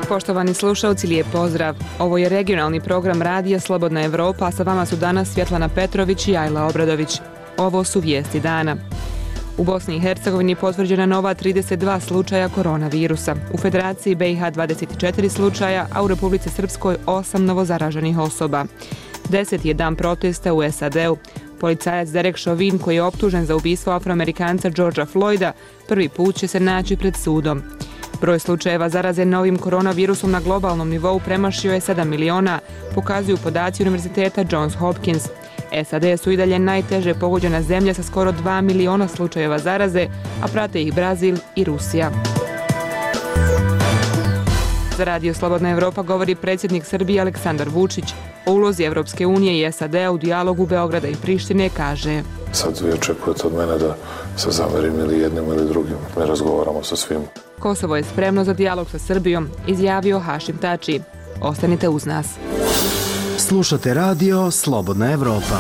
Poštovani slušalci, lijep pozdrav. Ovo je regionalni program Radija Slobodna Evropa, a sa vama su danas Svjetlana Petrović i Ajla Obradović. Ovo su vijesti dana. U Bosni i Hercegovini potvrđena nova 32 slučaja koronavirusa. U Federaciji BiH 24 slučaja, a u Republici Srpskoj 8 novozaraženih osoba. 10. je dan protesta u SAD-u. Policajac Derek Chauvin, koji je optužen za ubistvo afroamerikanca Georgea Floyda, prvi put će se naći pred sudom. Broj slučajeva zaraze novim koronavirusom na globalnom nivou premašio je 7 miliona, pokazuju podaci Univerziteta Johns Hopkins. SAD su i dalje najteže pogođena zemlja sa skoro 2 miliona slučajeva zaraze, a prate ih Brazil i Rusija. Za Radio Slobodna Evropa govori predsjednik Srbije Aleksandar Vučić. O ulozi Evropske unije i SAD-a u dijalogu Beograda i Prištine kaže: Sad vi očekujete od mene da se zamerim ili jednim ili drugim. Mi razgovaramo sa svim. Kosovo je spremno za dijalog sa Srbijom, izjavio Hašim Tači. Ostanite uz nas. Slušate radio Slobodna Evropa.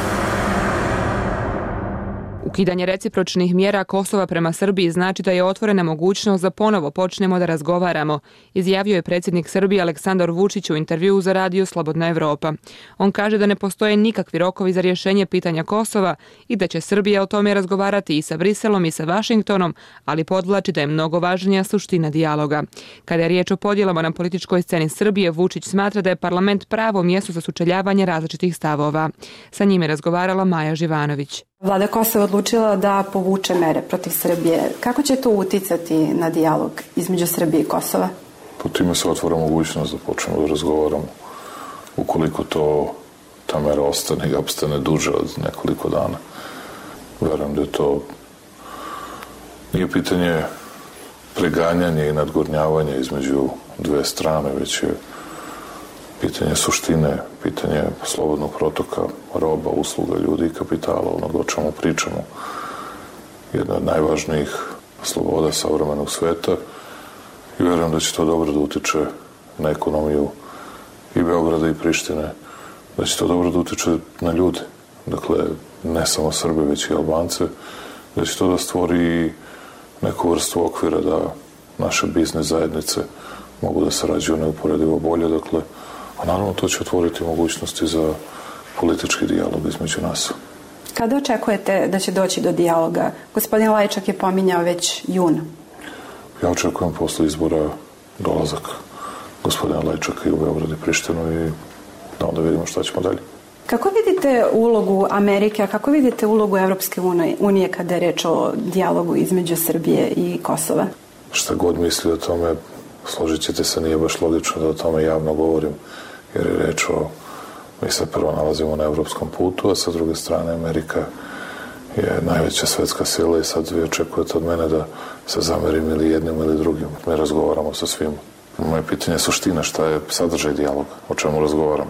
Ukidanje recipročnih mjera Kosova prema Srbiji znači da je otvorena mogućnost da ponovo počnemo da razgovaramo, izjavio je predsjednik Srbije Aleksandar Vučić u intervjuu za Radio Slobodna Evropa. On kaže da ne postoje nikakvi rokovi za rješenje pitanja Kosova i da će Srbija o tome razgovarati i sa Briselom i sa Vašingtonom, ali podvlači da je mnogo važnija suština dijaloga. Kada je riječ o podjelama na političkoj sceni Srbije, Vučić smatra da je parlament pravo mjesto za sučeljavanje različitih stavova. Sa njime razgovarala Maja Živanović. Vlada Kosova odlučila da povuče mere protiv Srbije. Kako će to uticati na dijalog između Srbije i Kosova? Po time se otvara mogućnost da počnemo da razgovaramo. Ukoliko ta mera ostane i opstane duže od nekoliko dana. Verujem da to nije pitanje preganjanja i nadgornjavanja između dve strane, već je pitanje suštine, pitanje slobodnog protoka roba, usluga, ljudi i kapitala, onoga o čemu pričamo. Jedna od najvažnijih sloboda savremenog sveta i verujem da će to dobro da utiče na ekonomiju i Beograda i Prištine, da će to dobro da utiče na ljude, dakle ne samo Srbe, već i Albance, da će to da stvori neku vrstu okvira da naše biznis zajednice mogu da sarađuju neuporedivo bolje, dakle, a naravno to će otvoriti mogućnosti za politički dijalog između nas. Kada očekujete da će doći do dijaloga? Gospodin Lajčak je pominjao već juna. Ja očekujem posle izbora dolazak gospodina Lajčaka i u Beograd i Prištinu i da onda vidimo šta ćemo dalje. Kako vidite ulogu Amerike, a kako vidite ulogu Evropske unije kada je reč o dijalogu između Srbije i Kosova? Šta god misli o tome, složit ćete se, nije baš logično da o tome javno govorim, jer je reč o, mi se prvo nalazimo na evropskom putu, a sa druge strane Amerika je najveća svetska sila i sad vi očekujete od mene da se zamerim ili jednim ili drugim. Mi razgovaramo sa svim. Moje pitanje je suština, šta je sadržaj dijaloga, o čemu razgovaram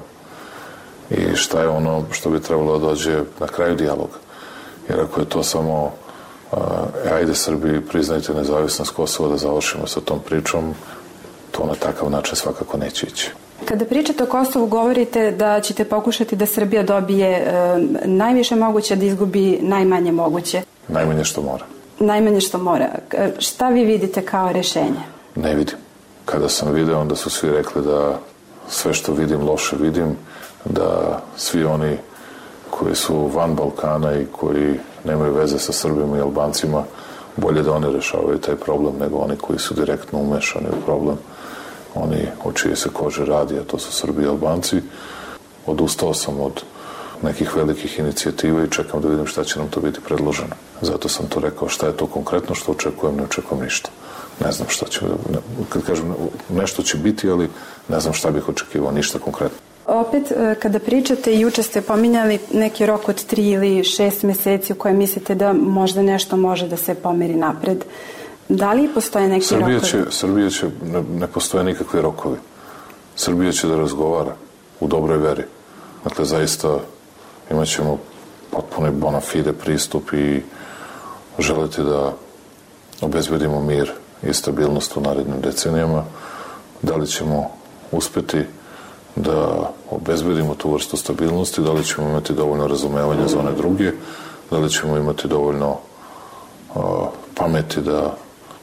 i šta je ono što bi trebalo da dođe na kraju dijaloga. Jer ako je to samo ajde Srbiji priznajte nezavisnost Kosova da završimo sa tom pričom, to na takav način svakako neće ići. Kada pričate o Kosovu, govorite da ćete pokušati da Srbija dobije najviše moguće, da izgubi najmanje moguće. Najmanje što mora. Najmanje što mora. Šta vi vidite kao rješenje? Ne vidim. Kada sam video, onda su svi rekli da sve što vidim loše vidim, da svi oni koji su van Balkana i koji nemaju veze sa Srbima i Albancima, bolje da oni rešavaju taj problem nego oni koji su direktno umešani u problem. Oni o čije se kože radi, a to su Srbi i Albanci. Odustao sam od nekih velikih inicijativa i čekam da vidim šta će nam to biti predloženo. Zato sam to rekao, šta je to konkretno što očekujem, ne očekujem ništa. Ne znam šta će, kad kažem nešto će biti, ali ne znam šta bih očekivao, ništa konkretno. Opet, kada pričate, juče ste pominjali neki rok od 3 ili 6 mjeseci u koje mislite da možda nešto može da se pomeri napred. Da li postoje neki rokovi? Srbija će, ne postoje nikakvi rokovi. Srbija će da razgovara u dobroj veri. Dakle, zaista imat ćemo potpuno bona fide pristup i želiti da obezbedimo mir i stabilnost u narednim decenijama. Da li ćemo uspeti da obezbedimo tu vrstu stabilnosti, da li ćemo imati dovoljno razumevanja za one druge, da li ćemo imati dovoljno pameti da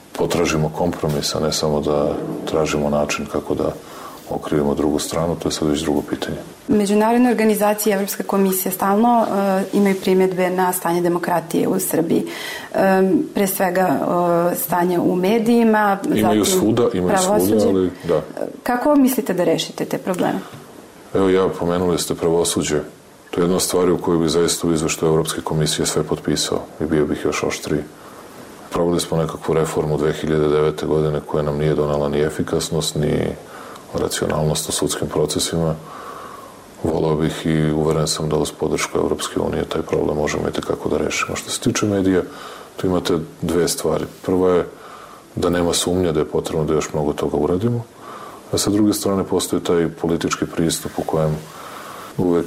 potražimo kompromis, a ne samo da tražimo način kako da okrivimo drugu stranu, to je sad već drugo pitanje. Međunarodne organizacije i Evropska komisija stalno imaju primjedbe na stanje demokratije u Srbiji. Pre svega stanje u medijima. Imaju svuda, ali da. Kako mislite da rešite te probleme? Evo pomenuli ste pravosuđe. To je jedna stvar u kojoj bi zaista u izveštaju Evropske komisije sve potpisao i bio bih još oštriji. Proveli smo nekakvu reformu 2009. godine koja nam nije donala ni efikasnost, ni racionalnost u sudskim procesima. Volao bih i uveren sam da uz podršku Evropske unije taj problem možemo i tekako da rešimo. Što se tiče medija, tu imate dve stvari. Prva je da nema sumnje da je potrebno da još mnogo toga uradimo, a sa druge strane postoji taj politički pristup u kojem uvek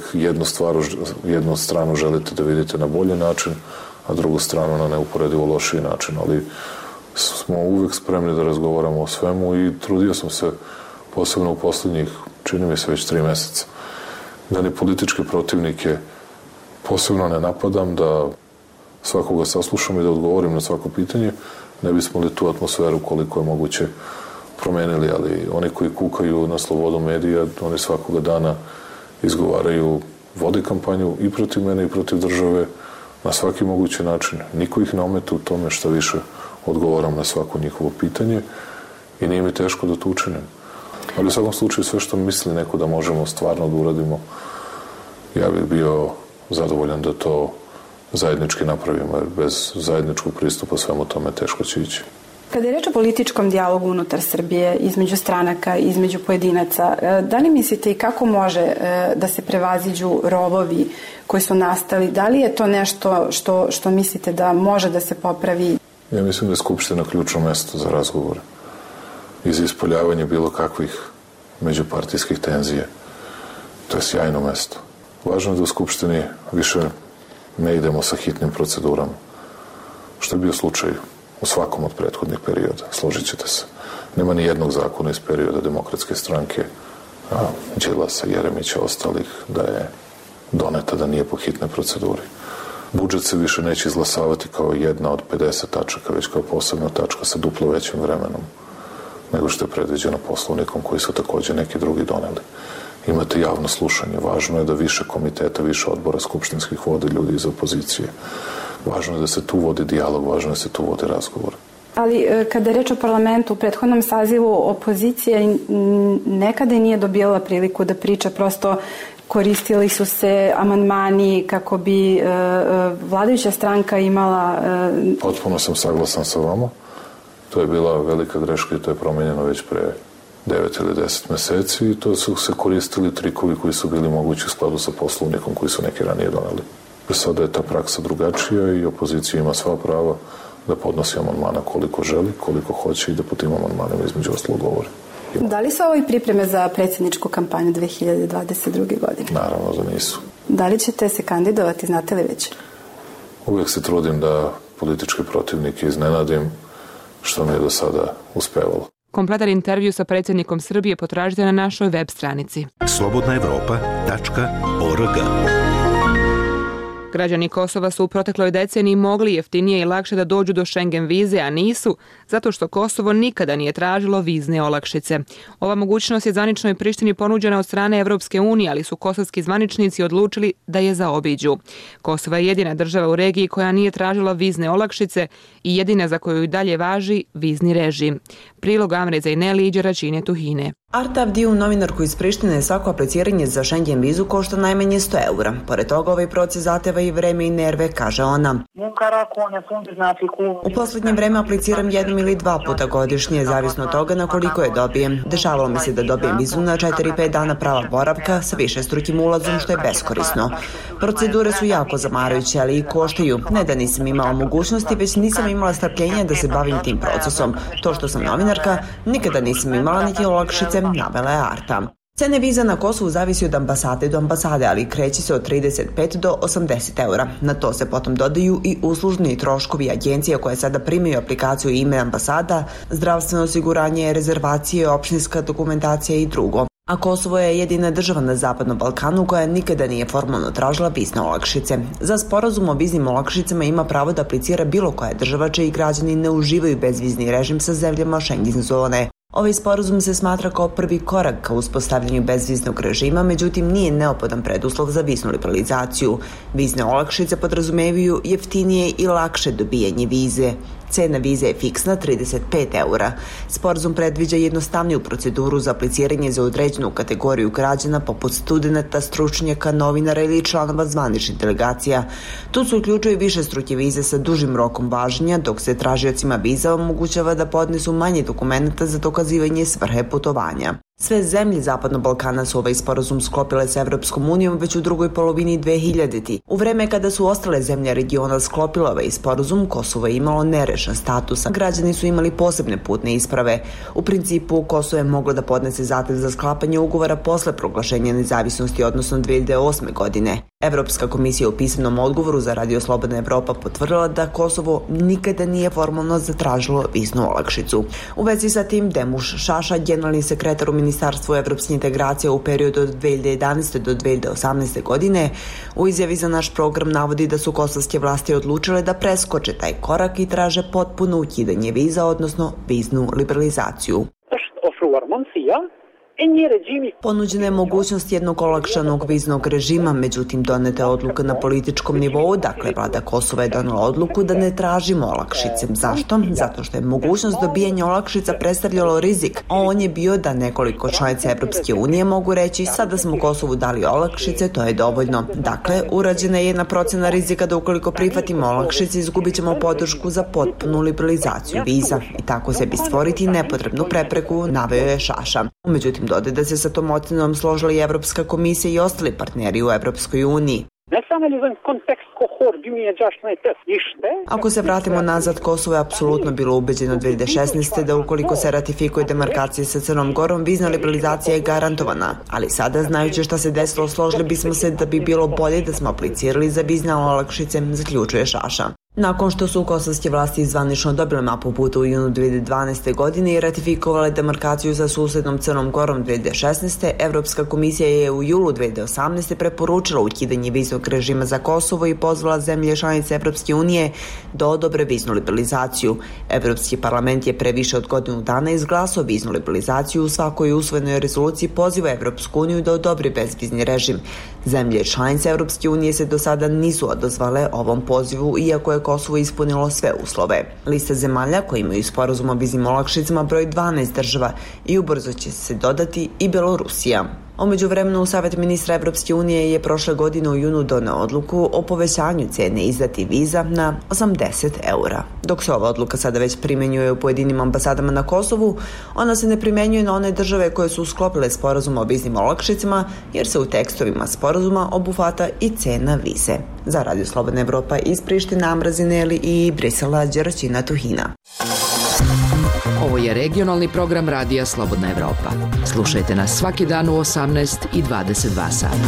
jednu stranu želite da vidite na bolji način, a drugu stranu na neuporedivo lošiji način, ali smo uvek spremni da razgovaramo o svemu i trudio sam se posebno u poslednjih, čini mi se već 3 meseca, da ni političke protivnike posebno ne napadam, da svakoga saslušam i da odgovorim na svako pitanje, ne bismo li tu atmosferu koliko je moguće promenili, ali oni koji kukaju na slobodu medija, oni svakoga dana izgovaraju, vode kampanju i protiv mene i protiv države na svaki mogući način. Niko ih ne ometa u tome, šta više odgovaram na svako njihovo pitanje i nije mi teško da to učinim. Ali u svakom slučaju sve što misli neko da možemo stvarno da uradimo, ja bih bio zadovoljan da to zajednički napravimo, jer bez zajedničkog pristupa svemu tome teško će ići. Kada je reč o političkom dijalogu unutar Srbije, između stranaka, između pojedinaca, da li mislite i kako može da se prevaziđu rovovi koji su nastali? Da li je to nešto što mislite da može da se popravi? Ja mislim da je Skupština ključno mesto za razgovore i za ispoljavanje bilo kakvih međupartijskih tenzija. To je sjajno mesto. Važno je da u Skupštini više ne idemo sa hitnim procedurama, što je bio slučaj u svakom od prethodnih perioda, složit ćete se. Nema ni jednog zakona iz perioda Demokratske stranke, Đilasa, Jeremića, ostalih, da je doneta da nije po hitnoj proceduri. Budžet se više neće izglasavati kao jedna od 50 tačaka, već kao posebna tačka sa duplo većim vremenom nego što je predviđeno poslovnikom koji su takođe neki drugi doneli. Imate javno slušanje. Važno je da više komiteta, više odbora skupštinskih vode ljudi iz opozicije. Važno je da se tu vodi dijalog, važno je da se tu vodi razgovor. Ali kada je reč o parlamentu, u prethodnom sazivu opozicija nekada i nije dobijala priliku da priča, prosto koristili su se amandmani kako bi vladajuća stranka imala... Potpuno sam saglasan sa vama. To je bila velika greška i to je promenjeno već pre 9 ili 10 meseci i to su se koristili trikovi koji su bili mogući u skladu sa poslovnikom koji su neki ranije doneli. Sada je ta praksa drugačija i opozicija ima sva prava da podnosi amandmana koliko želi, koliko hoće i da po tim amandmanima između ostalog govori. Da li su ovo i pripreme za predsjedničku kampanju 2022. godine? Naravno da nisu. Da li ćete se kandidovati, znate li već? Uvijek se trudim da političke protivnike iznenadim, što mi je do sada uspevalo. Kompletan intervju sa predsjednikom Srbije potražite na našoj web stranici. slobodnaevropa.org. Građani Kosova su u protekloj deceniji mogli jeftinije i lakše da dođu do Schengen vize, a nisu, zato što Kosovo nikada nije tražilo vizne olakšice. Ova mogućnost je zvaničnoj Prištini ponuđena od strane Evropske unije, ali su kosovski zvaničnici odlučili da je zaobiđu. Kosovo je jedina država u regiji koja nije tražila vizne olakšice i jedina za koju i dalje važi vizni režim. Prilog Amre Zajneli i Đeračine Tuhine. Arta Avdiju, novinarku iz Prištine, svako apliciranje za Schengen vizu košta najmanje 100 eura. Pored toga, ovaj proces zahteva i vreme i nerve, kaže ona. U posljednje vreme apliciram 1 ili 2 puta godišnje, zavisno od toga na koliko je dobijem. Dešavalo mi se da dobijem vizu na 4-5 dana prava boravka sa višestrukim ulazom, što je beskorisno. Procedure su jako zamarajuće, ali i koštaju. Ne da nisam imala mogućnosti, već nisam imala strpljenja da se bavim tim procesom. To što sam novinarka, nikada nisam imala niti olakšice, navela je Arta. Cene viza na Kosovu zavisi od ambasade do ambasade, ali kreće se od 35 do 80 eura. Na to se potom dodaju i uslužni troškovi agencija koje sada primaju aplikaciju ime ambasada, zdravstveno osiguranje, rezervacije, opštinska dokumentacija i drugo. A Kosovo je jedina država na Zapadnom Balkanu koja nikada nije formalno tražila vizne olakšice. Za sporazum o viznim olakšicama ima pravo da aplicira bilo koja država čiji građani ne uživaju bezvizni režim sa zemljama Schengen zone. Ovaj sporazum se smatra kao prvi korak ka uspostavljanju bezviznog režima, međutim nije neophodan preduslov za viznu liberalizaciju. Vizne olakšice podrazumevaju jeftinije i lakše dobijanje vize. Cena vize je fiksna 35 eura. Sporazum predviđa jednostavniju proceduru za apliciranje za određenu kategoriju građana poput studenata, stručnjaka, novinara ili članova zvaničnih delegacija. Tu se uključuju višestruke vize sa dužim rokom važenja, dok se tražiocima viza omogućava da podnesu manje dokumenta za dokazivanje svrhe putovanja. Sve zemlje Zapadnog Balkana su ovaj sporazum sklopile sa Evropskom unijom već u drugoj polovini 2000. U vreme kada su ostale zemlje regiona sklopile ovaj sporazum, Kosovo je imalo nerešen status. Građani su imali posebne putne isprave. U principu, Kosovo je moglo da podnese zahtev za sklapanje ugovora posle proglašenja nezavisnosti, odnosno 2008. godine. Evropska komisija u pisanom odgovoru za Radio Slobodna Evropa potvrdila da Kosovo nikada nije formalno zatražilo viznu olakšicu. U vezi sa tim, Demuš Šaša, generalni sekretar u Ministarstvu evropskih integracija u periodu od 2011. do 2018. godine, u izjavi za naš program navodi da su kosovske vlasti odlučile da preskoče taj korak i traže potpuno ukidanje viza, odnosno viznu liberalizaciju. Ponuđena je mogućnost jednog olakšanog viznog režima, međutim doneta je odluka na političkom nivou, dakle vlada Kosova je donela odluku da ne tražimo olakšice. Zašto? Zato što je mogućnost dobijanja olakšica predstavljalo rizik, a on je bio da nekoliko članica Evropske unije mogu reći sada smo Kosovu dali olakšice, to je dovoljno. Dakle, urađena je jedna procena rizika da ukoliko prihvatimo olakšice izgubit ćemo podršku za potpunu liberalizaciju viza i tako sebi stvoriti nepotrebnu prepreku, naveo je Šaša. Međutim, dodaje da se sa tom ocenom složila i Evropska komisija i ostali partneri u Evropskoj uniji. Ako se vratimo nazad, Kosovo je apsolutno bilo ubeđeno 2016. da ukoliko se ratifikuje demarkacija sa Crnom Gorom, vizna liberalizacija je garantovana. Ali sada, znajući šta se desilo, složili bismo se da bi bilo bolje da smo aplicirali za vizne olakšice, zaključuje Šaša. Nakon što su kosovske vlasti zvanično dobile mapu puta u junu 2012. godine i ratifikovale demarkaciju sa susednom Crnom Gorom 2016. Evropska komisija je u julu 2018. preporučila ukidanje viznog režima za Kosovo i pozvala zemlje članice Evropske unije da odobre viznu liberalizaciju. Evropski parlament je pre više od godinu dana izglasao viznu liberalizaciju. U svakoj usvojenoj rezoluciji poziva Evropsku uniju da odobri bezvizni režim. Zemlje članice Evropske unije se do sada nisu odazvale ovom pozivu, iako je Kosovo ispunilo sve uslove. Lista zemalja koji imaju sporazum o viznim olakšicama broj 12 država i ubrzo će se dodati i Belorusija. U međuvremenu, Savet ministra Evropske unije je prošle godine u junu doneo odluku o povećanju cene izdati viza na 80 eura. Dok se ova odluka sada već primenjuje u pojedinim ambasadama na Kosovu, ona se ne primenjuje na one države koje su sklopile sporazum o viznim olakšicama, jer se u tekstovima sporazuma obuhvata i cena vize. Za Radio Slobodna Evropa iz Prištine, Amra Zineli i Brisela, Đeraćina Tuhina. Ovo je regionalni program Radija Slobodna Evropa. Slušajte nas svaki dan u 18 i 22 sata.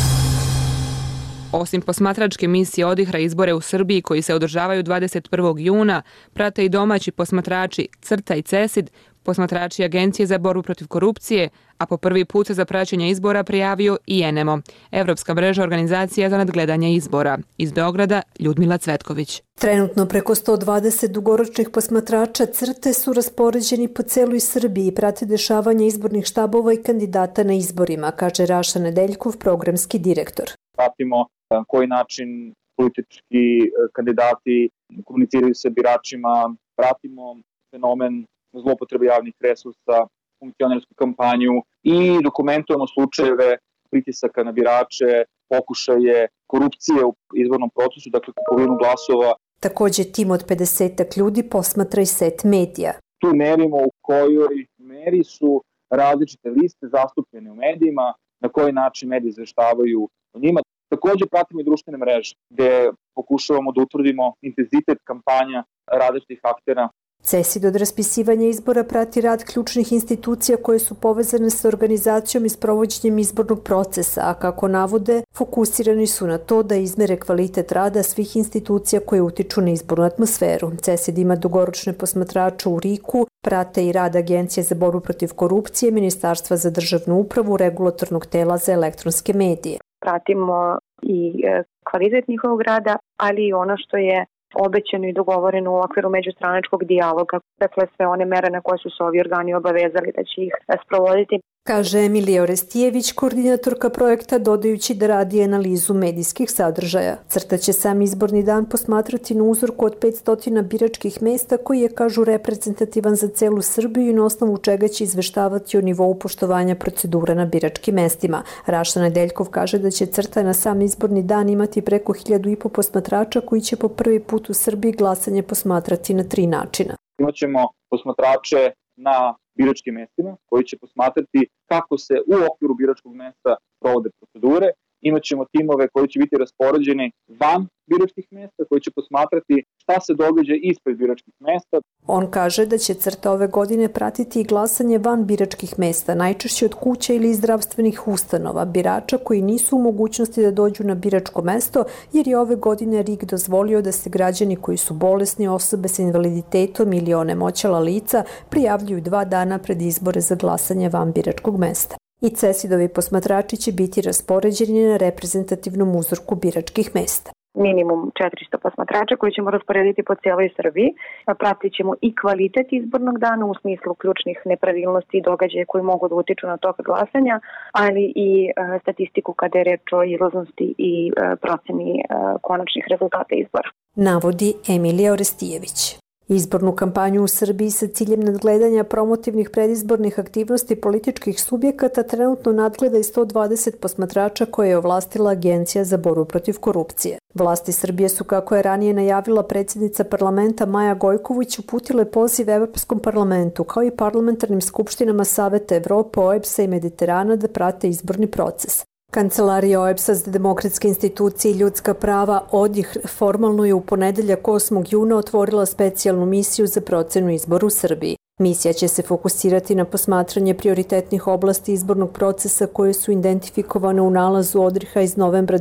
Osim posmatračke misije odihra izbore u Srbiji koji se održavaju 21. juna, prate i domaći posmatrači CRTA i CESID, posmatrači Agencije za borbu protiv korupcije, a po prvi put se za praćenje izbora prijavio i ENEMO, Evropska mreža organizacija za nadgledanje izbora. Iz Beograda, Ljudmila Cvetković. Trenutno preko 120 dugoročnih posmatrača CRTE su raspoređeni po celoj Srbiji i prate dešavanje izbornih štabova i kandidata na izborima, kaže Raša Nedeljkov, programski direktor. Pratimo na koji način politički kandidati komuniciraju sa biračima, pratimo fenomen zloupotrebe javnih resursa, funkcionersku kampanju i dokumentujemo slučajeve pritisaka na birače, pokušaje korupcije u izbornom procesu, dakle kupovinu glasova. Takođe, tim od 50 ljudi posmatra i set medija. Tu merimo u kojoj meri su različite liste zastupljene u medijima, na koji način mediji izveštavaju o njima. Takođe pratimo i društvene mreže, gde pokušavamo da utvrdimo intenzitet kampanja različitih aktera CESID od raspisivanja izbora prati rad ključnih institucija koje su povezane sa organizacijom i sprovođenjem izbornog procesa, a kako navode, fokusirani su na to da izmere kvalitet rada svih institucija koje utiču na izbornu atmosferu. CESID ima dugoročne posmatrače u RIK-u, prate i rad Agencije za borbu protiv korupcije, Ministarstva za državnu upravu, Regulatornog tela za elektronske medije. Pratimo i kvalitet njihovog rada, ali i ono što je obećano i dogovoreno u okviru međustranačkog dijaloga, dakle sve one mere na koje su se ovi organi obavezali da će ih sprovoditi. Kaže Emilija Orestijević, koordinatorka projekta, dodajući da radi analizu medijskih sadržaja. CRTA će sam izborni dan posmatrati na uzorku od 500 biračkih mesta koji je, kažu, reprezentativan za celu Srbiju i na osnovu čega će izveštavati o nivou poštovanja procedura na biračkim mestima. Raša Nedeljkov kaže da će CRTA na sam izborni dan imati preko 1.500 posmatrača koji će po prvi put u Srbiji glasanje posmatrati na 3 načina. Imaćemo posmatrače na biračkim mestima koji će posmatrati kako se u okviru biračkog mesta provode procedure. Imaćemo timove koji će biti raspoređeni van biračkih mesta, koji će posmatrati šta se događa ispred biračkih mesta. On kaže da će CRTA ove godine pratiti i glasanje van biračkih mesta, najčešće od kuća ili zdravstvenih ustanova, birača koji nisu u mogućnosti da dođu na biračko mesto, jer je ove godine RIK dozvolio da se građani koji su bolesni, osobe sa invaliditetom ili onemoćala lica prijavljuju 2 dana pred izbore za glasanje van biračkog mesta. I CESID-ovi posmatrači će biti raspoređeni na reprezentativnom uzorku biračkih mesta. Minimum 400 posmatrača koji ćemo rasporediti po cijeloj Srbiji. Pratit ćemo i kvalitet izbornog dana u smislu ključnih nepravilnosti i događaja koji mogu da utiču na tok glasanja, ali i statistiku kada je reč o izlaznosti i proceni konačnih rezultata izbora. Navodi Emilija Orestijević. Izbornu kampanju u Srbiji sa ciljem nadgledanja promotivnih predizbornih aktivnosti političkih subjekata trenutno nadgleda i 120 posmatrača koje je ovlastila Agencija za borbu protiv korupcije. Vlasti Srbije su, kako je ranije najavila predsjednica parlamenta Maja Gojković, uputile poziv Evropskom parlamentu kao i parlamentarnim skupštinama Saveta Evrope, OEBS-a i Mediterana da prate izborni proces. Kancelarija OEBS-a za demokratske institucije i ljudska prava ODIH formalno je u ponedeljak 8. juna otvorila specijalnu misiju za procenu izbora u Srbiji. Misija će se fokusirati na posmatranje prioritetnih oblasti izbornog procesa koje su identifikovane u nalazu ODIH-a iz novembra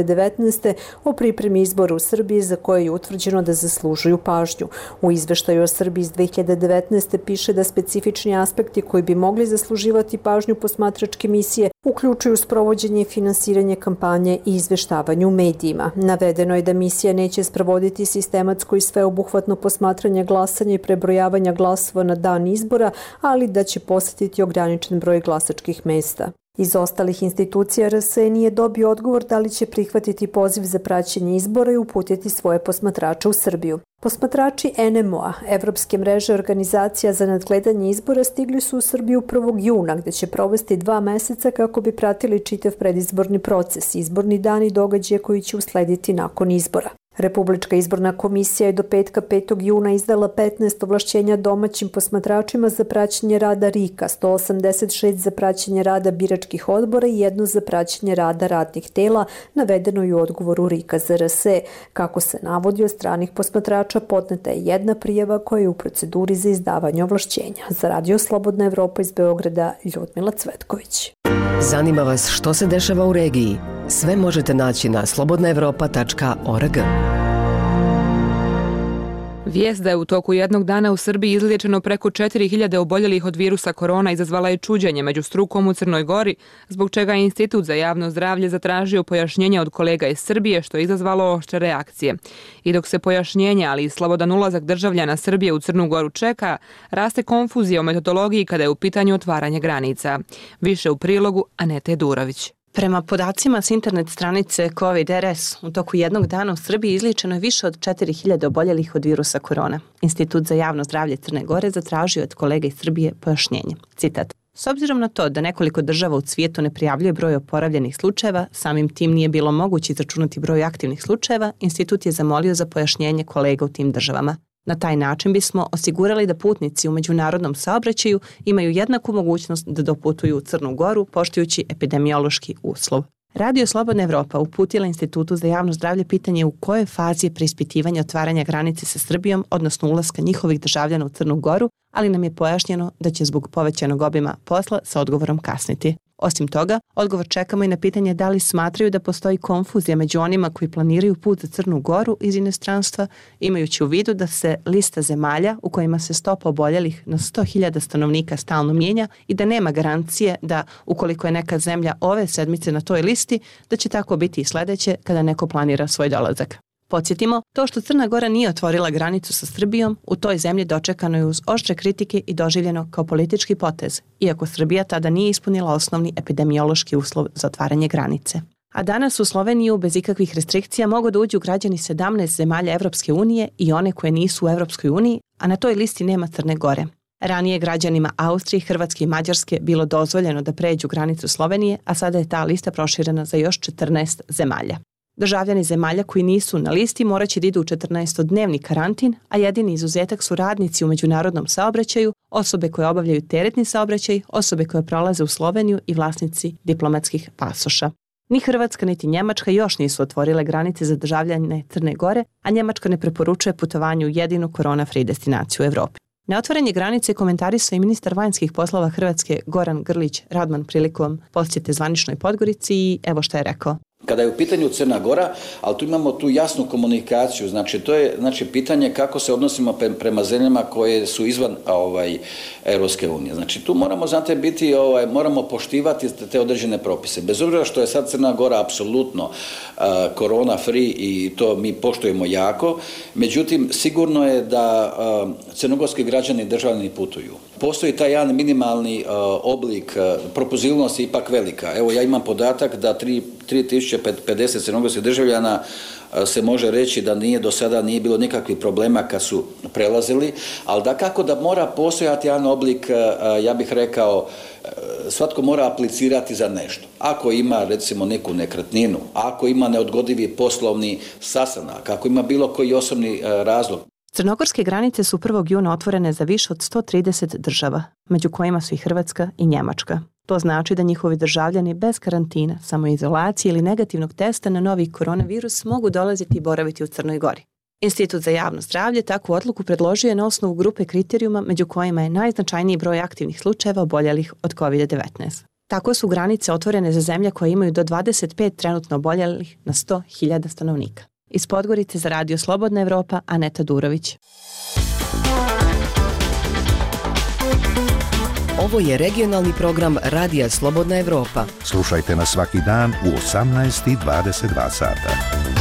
2019. o pripremi izbora u Srbiji za koje je utvrđeno da zaslužuju pažnju. U izveštaju o Srbiji iz 2019. piše da specifični aspekti koji bi mogli zasluživati pažnju posmatračke misije uključuju sprovođenje i finansiranje kampanje i izveštavanje u medijima. Navedeno je da misija neće sprovoditi sistematsko i sveobuhvatno posmatranje glasanja i prebrojavanja glasova na dan izbora, ali da će posjetiti ograničen broj glasačkih mesta. Iz ostalih institucija RSE nije dobio odgovor da li će prihvatiti poziv za praćenje izbora i uputiti svoje posmatrače u Srbiju. Posmatrači NMO-a, Evropske mreže organizacija za nadgledanje izbora, stigli su u Srbiju 1. juna, gde će provesti 2 meseca kako bi pratili čitav predizborni proces, izborni dan i događaje koji će uslediti nakon izbora. Republička izborna komisija je do petka 5. juna izdala 15 ovlašćenja domaćim posmatračima za praćenje rada RIK-a, 186 za praćenje rada biračkih odbora i 1 za praćenje rada radnih tela, navedeno je u odgovoru RIK-a za RSE. Kako se navodi, od stranih posmatrača podneta je 1 prijava koja je u proceduri za izdavanje ovlašćenja. Za Radio Slobodna Evropa iz Beograda, Ljudmila Cvetković. Zanima vas što se dešava u regiji? Sve možete naći na slobodnaevropa.org. Vijest da je u toku jednog dana u Srbiji izliječeno preko 4.000 oboljelih od virusa korona izazvala je čuđenje među strukom u Crnoj Gori, zbog čega je Institut za javno zdravlje zatražio pojašnjenje od kolega iz Srbije, što je izazvalo oštre reakcije. I dok se pojašnjenje, ali i slobodan ulazak državljana Srbije u Crnu Goru čeka, raste konfuzija o metodologiji kada je u pitanju otvaranje granica. Više u prilogu Anete Durović. Prema podacima s internet stranice COVID-RS, u toku jednog dana u Srbiji izliječeno je više od 4.000 oboljelih od virusa korona. Institut za javno zdravlje Crne Gore zatražio od kolega iz Srbije pojašnjenje. Citat. S obzirom na to da nekoliko država u svijetu ne prijavljuje broj oporavljenih slučajeva, samim tim nije bilo moguće izračunati broj aktivnih slučajeva, institut je zamolio za pojašnjenje kolega u tim državama. Na taj način bismo osigurali da putnici u međunarodnom saobraćaju imaju jednaku mogućnost da doputuju u Crnu Goru poštujući epidemiološki uslov. Radio Slobodna Evropa uputila Institutu za javno zdravlje pitanje u kojoj fazi je preispitivanje otvaranja granice sa Srbijom, odnosno ulaska njihovih državljana u Crnu Goru, ali nam je pojašnjeno da će zbog povećanog obima posla sa odgovorom kasniti. Osim toga, odgovor čekamo i na pitanje da li smatraju da postoji konfuzija među onima koji planiraju put za Crnu Goru iz inostranstva, imajući u vidu da se lista zemalja u kojima se stopa oboljelih na 100.000 stanovnika stalno mijenja i da nema garancije da, ukoliko je neka zemlja ove sedmice na toj listi, da će tako biti i sledeće kada neko planira svoj dolazak. Podsjetimo, to što Crna Gora nije otvorila granicu sa Srbijom, u toj zemlji dočekano je uz oštre kritike i doživljeno kao politički potez, iako Srbija tada nije ispunila osnovni epidemiološki uslov za otvaranje granice. A danas u Sloveniju bez ikakvih restrikcija mogu da uđu građani 17 zemalja Evropske unije i one koje nisu u Evropskoj uniji, a na toj listi nema Crne Gore. Ranije građanima Austrije, Hrvatske i Mađarske bilo dozvoljeno da pređu granicu Slovenije, a sada je ta lista proširena za još 14 zemalja. Državljani zemalja koji nisu na listi morat će da idu u 14-dnevni karantin, a jedini izuzetak su radnici u međunarodnom saobraćaju, osobe koje obavljaju teretni saobraćaj, osobe koje prolaze u Sloveniju i vlasnici diplomatskih pasoša. Ni Hrvatska niti Njemačka još nisu otvorile granice za državljane Crne Gore, a Njemačka ne preporučuje putovanje u jedinu korona-free destinaciju u Evropi. Neotvaranje granice komentarisao i ministar vanjskih poslova Hrvatske Goran Grlić Radman prilikom posjete zvaničnoj Podgorici i evo što je rekao. Kada je u pitanju Crna Gora, ali tu imamo tu jasnu komunikaciju, znači to je pitanje kako se odnosimo prema zemljama koje su izvan Europske unije. Znači tu moramo biti, moramo poštivati te određene propise. Bez obzira što je sad Crna Gora apsolutno korona free i to mi poštujemo jako, međutim sigurno je da crnogorski građani državljani putuju. Postoji taj jedan minimalni oblik, propuzivnost je ipak velika. Evo ja imam podatak da 3050 crnogorskih državljana se može reći da do sada nije bilo nikakvih problema kad su prelazili, ali dakako da mora postojati jedan oblik, ja bih rekao, svatko mora aplicirati za nešto. Ako ima recimo neku nekretninu, ako ima neodgodivi poslovni sastanak, ako ima bilo koji osobni razlog. Crnogorske granice su 1. juna otvorene za više od 130 država, među kojima su i Hrvatska i Njemačka. To znači da njihovi državljani bez karantina, samoizolacije ili negativnog testa na novi koronavirus mogu dolaziti i boraviti u Crnoj Gori. Institut za javno zdravlje takvu odluku predložio je na osnovu grupe kriterijuma među kojima je najznačajniji broj aktivnih slučajeva oboljelih od COVID-19. Tako su granice otvorene za zemlje koje imaju do 25 trenutno oboljelih na 100.000 stanovnika. Iz Podgorice za Radio Slobodna Evropa, Aneta Durović. Ovo je regionalni program Radija Slobodna Evropa. Slušajte nas svaki dan u 18:22 sata.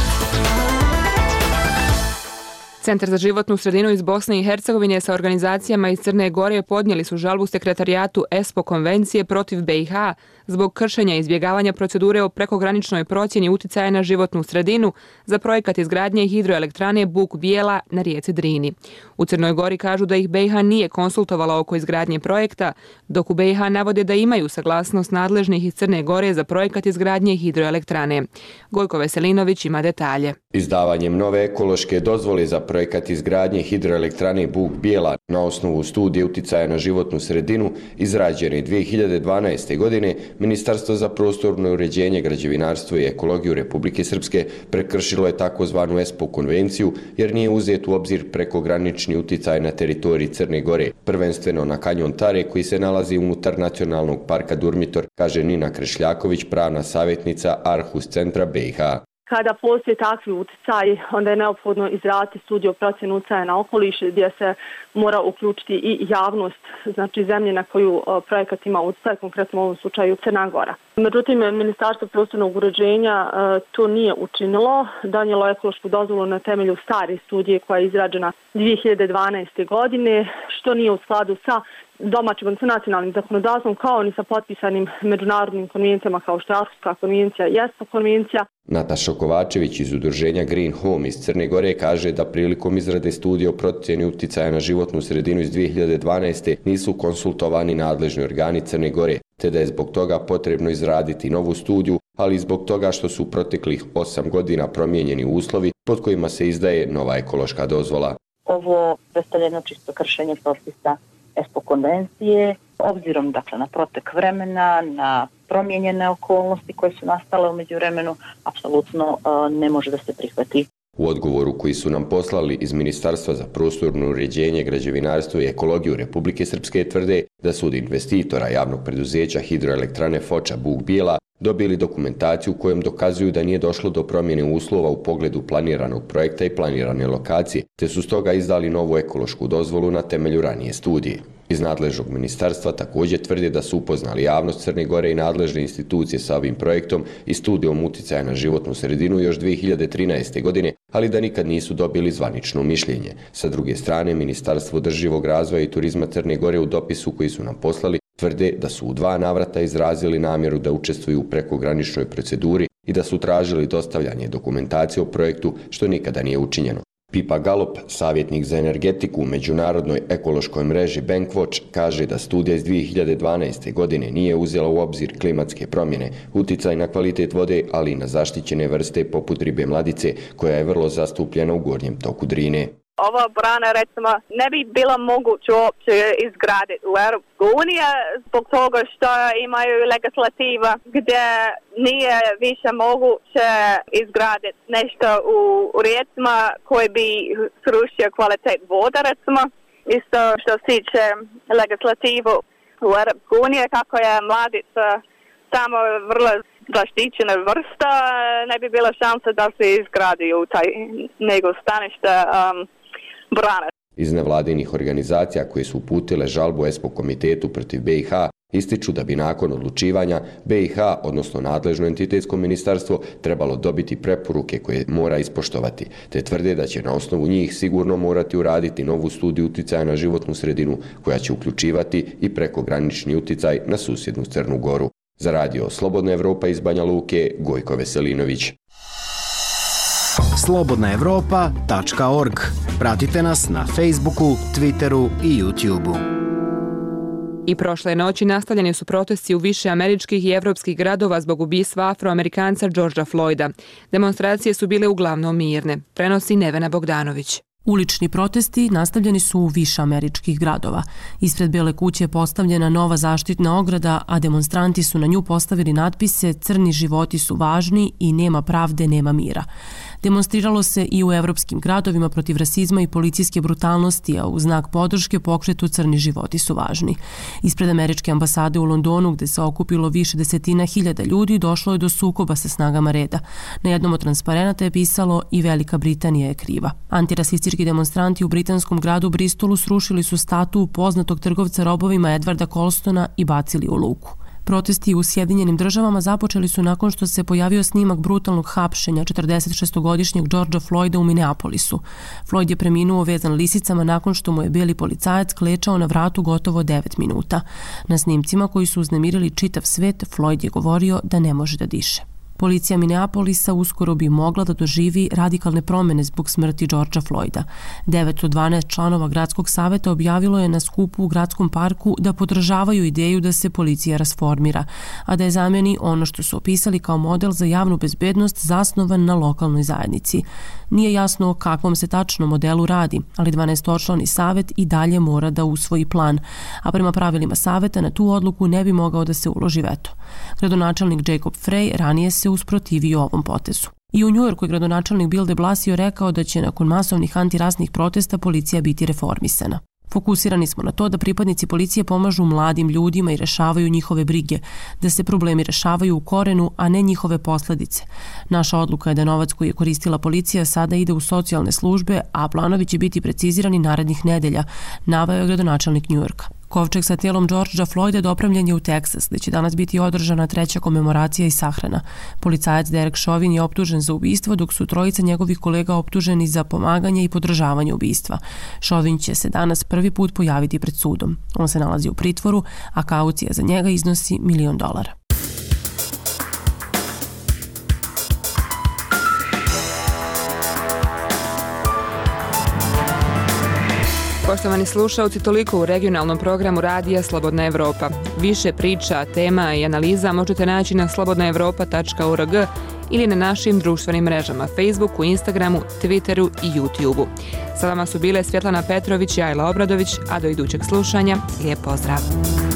Centar za životnu sredinu iz Bosne i Hercegovine sa organizacijama iz Crne Gore podnijeli su žalbu sekretarijatu ESPO konvencije protiv BiH zbog kršenja i izbjegavanja procedure o prekograničnoj procjeni uticaja na životnu sredinu za projekat izgradnje hidroelektrane Buk Bijela na rijeci Drini. U Crnoj Gori kažu da ih BiH nije konsultovala oko izgradnje projekta, dok u BiH navode da imaju saglasnost nadležnih iz Crne Gore za projekat izgradnje hidroelektrane. Gojko Veselinović ima detalje. Izdavanjem nove ekološke dozvole za projekat izgradnje hidroelektrane Buk Bijela na osnovu studije uticaja na životnu sredinu izrađene 2012. godine, Ministarstvo za prostorno uređenje, građevinarstvo i ekologiju Republike Srpske prekršilo je takozvanu ESPO konvenciju jer nije uzet u obzir prekogranični uticaj na teritoriji Crne Gore, prvenstveno na kanjon Tare koji se nalazi unutar nacionalnog parka Durmitor, kaže Nina Krešljaković, pravna savjetnica Arhus centra BiH. Kada postoje takvi utjecaj, onda je neophodno izraditi studiju o procjeni utjecaja na okoliš gdje se mora uključiti i javnost, znači zemlje na koju projekat ima utjecaj, konkretno u ovom slučaju Crna Gora. Međutim, Ministarstvo prostornog uređenja to nije učinilo, donijelo ekološku dozvolu na temelju stare studije koja je izrađena 2012. godine, što nije u skladu sa domaćim, odnosno nacionalnim zakonodavstvom, kao ni sa potpisanim međunarodnim konvencijama kao što je Arhuska konvencija i ESPO konvencija. Nataša Kovačević iz udruženja Green Home iz Crne Gore kaže da prilikom izrade studije o procjeni uticaja na životnu sredinu iz 2012. nisu konsultovani nadležni organi Crne Gore, te da je zbog toga potrebno izraditi novu studiju, ali i zbog toga što su u proteklih 8 godina promijenjeni uslovi pod kojima se izdaje nova ekološka dozvola. Ovo predstavljeno čisto kršenje propisa ESPO konvencije, obzirom dakle na protek vremena, na promijenjene okolnosti koje su nastale u međuvremenu, apsolutno ne može da se prihvati. U odgovoru koji su nam poslali iz Ministarstva za prostorno uređenje, građevinarstvo i ekologiju Republike Srpske tvrde da su od investitora javnog preduzeća hidroelektrane Foča Buk Bijela dobili dokumentaciju kojom dokazuju da nije došlo do promjene uslova u pogledu planiranog projekta i planirane lokacije, te su stoga izdali novu ekološku dozvolu na temelju ranije studije. Iz nadležnog ministarstva također tvrde da su upoznali javnost Crne Gore i nadležne institucije sa ovim projektom i studijom uticaja na životnu sredinu još 2013. godine, ali da nikad nisu dobili zvanično mišljenje. Sa druge strane, Ministarstvo održivog razvoja i turizma Crne Gore u dopisu koji su nam poslali tvrde da su u 2 navrata izrazili namjeru da učestvuju u prekograničnoj proceduri i da su tražili dostavljanje dokumentacije o projektu, što nikada nije učinjeno. Pipa Galop, savjetnik za energetiku u međunarodnoj ekološkoj mreži Bankwatch, kaže da studija iz 2012. godine nije uzela u obzir klimatske promjene, uticaj na kvalitet vode, ali i na zaštićene vrste poput ribe mladice, koja je vrlo zastupljena u gornjem toku Drine. Ova brana, recimo, ne bi bila moguće uopće izgraditi u Europsku uniju zbog toga što imaju legislativa gdje nije više moguće izgraditi nešto u rijecima koji bi srušio kvalitet voda, recimo. Isto što se tiče legislativu u Europsku uniju, kako je mladica samo vrlo zaštićena vrsta, ne bi bila šansa da se izgradi u taj nego stanište brane. Iz nevladinih organizacija koje su uputile žalbu ESPO komitetu protiv BiH ističu da bi nakon odlučivanja BiH, odnosno nadležno entitetsko ministarstvo, trebalo dobiti preporuke koje mora ispoštovati, te tvrde da će na osnovu njih sigurno morati uraditi novu studiju uticaja na životnu sredinu koja će uključivati i prekogranični uticaj na susjednu Crnu Goru. Za radio Slobodna Evropa iz Banja Luke, Gojko Veselinović. slobodnaevropa.org. Pratite nas na Facebooku, Twitteru i YouTubeu. I prošle noći nastavljeni su protesti u više američkih i evropskih gradova zbog ubistva Afroamerikanca Georgea Floyda. Demonstracije su bile uglavnom mirne, prenosi Nevena Bogdanović. Ulični protesti nastavljeni su u više američkih gradova. Ispred Bele kuće je postavljena nova zaštitna ograda, a demonstranti su na nju postavili natpise "Crni životi su važni" i "Nema pravde, nema mira". Demonstriralo se i u evropskim gradovima protiv rasizma i policijske brutalnosti, a u znak podrške pokretu "Crni životi su važni". Ispred američke ambasade u Londonu, gde se okupilo više desetina hiljada ljudi, došlo je do sukoba sa snagama reda. Na jednom od transparenata je pisalo "I Velika Britanija je kriva". Antirasistički demonstranti u britanskom gradu Bristolu srušili su statu poznatog trgovca robovima Edwarda Colstona i bacili u luku. Protesti u Sjedinjenim Državama započeli su nakon što se pojavio snimak brutalnog hapšenja 46-godišnjeg Georgea Floyda u Minneapolisu. Floyd je preminuo vezan lisicama nakon što mu je beli policajac klečao na vratu gotovo 9 minuta. Na snimcima koji su uznemirili čitav svet, Floyd je govorio da ne može da diše. Policija Minneapolisa uskoro bi mogla da doživi radikalne promjene zbog smrti Georgea Floyda. 9 od 12 članova gradskog saveta objavilo je na skupu u gradskom parku da podržavaju ideju da se policija rasformira, a da je zamjeni ono što su opisali kao model za javnu bezbednost zasnovan na lokalnoj zajednici. Nije jasno o kakvom se tačno modelu radi, ali 12-člani savet i dalje mora da usvoji plan, a prema pravilima saveta na tu odluku ne bi mogao da se uloži veto. Gradonačelnik Jacob Frey ranije se usprotivio ovom potezu. I u Njujorku je gradonačelnik Bill de Blasio rekao da će nakon masovnih antirasnih protesta policija biti reformisana. Fokusirani smo na to da pripadnici policije pomažu mladim ljudima i rešavaju njihove brige, da se problemi rešavaju u korenu, a ne njihove posljedice. Naša odluka je da novac koji je koristila policija sada ide u socijalne službe, a planovi će biti precizirani narednih nedelja, naveo je gradonačelnik Njujorka. Kovčeg sa tijelom Georgea Floyda dopremljen je u Teksas, gdje će danas biti održana 3. komemoracija i sahrana. Policajac Derek Chauvin je optužen za ubistvo, dok su trojica njegovih kolega optuženi za pomaganje i podržavanje ubistva. Chauvin će se danas prvi put pojaviti pred sudom. On se nalazi u pritvoru, a kaucija za njega iznosi $1 milion. Poštovani slušalci, toliko u regionalnom programu Radija Slobodna Evropa. Više priča, tema i analiza možete naći na slobodnaevropa.org ili na našim društvenim mrežama Facebooku, Instagramu, Twitteru i YouTubeu. Sa vama su bile Svjetlana Petrović i Ajla Obradović, a do idućeg slušanja, lijep pozdrav!